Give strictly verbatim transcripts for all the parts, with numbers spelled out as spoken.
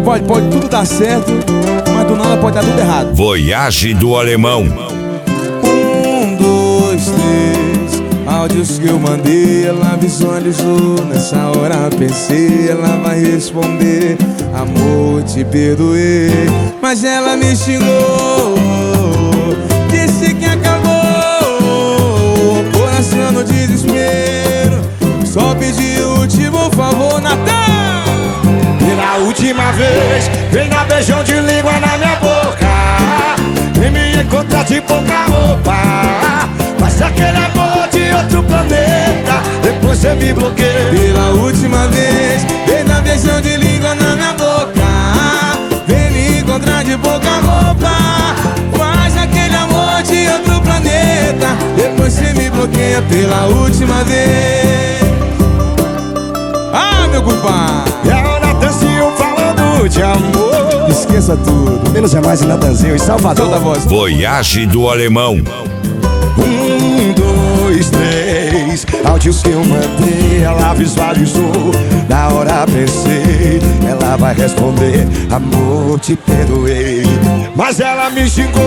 Pode, pode tudo dar certo, mas do nada pode dar tudo errado. Voyage do Alemão. Um, dois, três. Áudios que eu mandei, ela visualizou. Nessa hora pensei, ela vai responder: amor, te perdoei. Mas ela me xingou, disse que acabou. Coração no desespero, só pedi o último favor, Natan. Pela última vez, vem dar beijão de língua na minha boca. Vem me encontrar de pouca roupa. Faz aquele amor de outro planeta, depois você me bloqueia. Pela última vez, vem dar beijão de língua na minha boca. Vem me encontrar de pouca roupa. Faz aquele amor de outro planeta, depois você me bloqueia. Pela última vez. Ah, meu compadre! E a Natanzinho falando de amor. Esqueça tudo. Menos é mais e Natanzinho em Salvador. Solta a voz. Voyage do Alemão. Um, dois, três. Áudios que eu mandei, ela visualizou. Na hora pensei, ela vai responder: amor, te perdoei. Mas ela me xingou,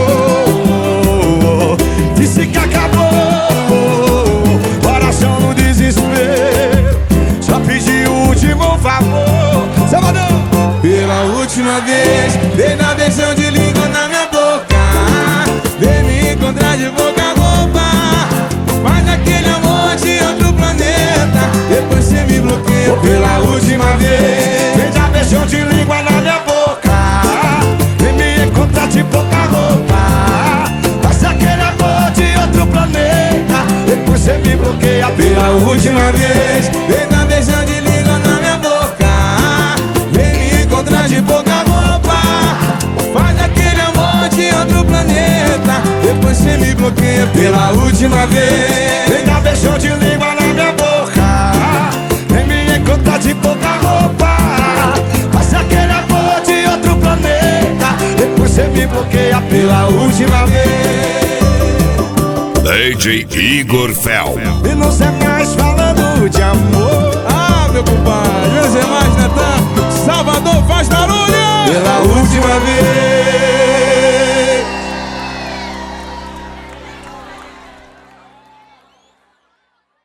disse que acabou. Coração no desespero, só pedi o último favor. Salvador! Pela última vez, vem dar beijão de língua na minha boca. Vem me encontrar de boca roupa. Faz aquele amor de outro planeta, depois você me bloqueia. Pela última vez, vem dar beijão de língua na minha boca. Vem me encontrar de pouca roupa. Faz aquele amor de outro planeta, depois você me bloqueia. pela última vez, vem dar beijão de língua na minha boca. Vem me encontrar de pouca roupa. Faz aquele amor de outro planeta, depois você me bloqueia. Pela última vez, vem dar beijão de língua na minha boca. Vem me encontrar de pouca roupa. Faz aquele amor de outro planeta, depois você me bloqueia. Pela última vez. D J Igor Fel. E não sei mais falando de amor. ah, meu compadre, menos é mais, Natan. Salvador faz barulho. Pela última vez.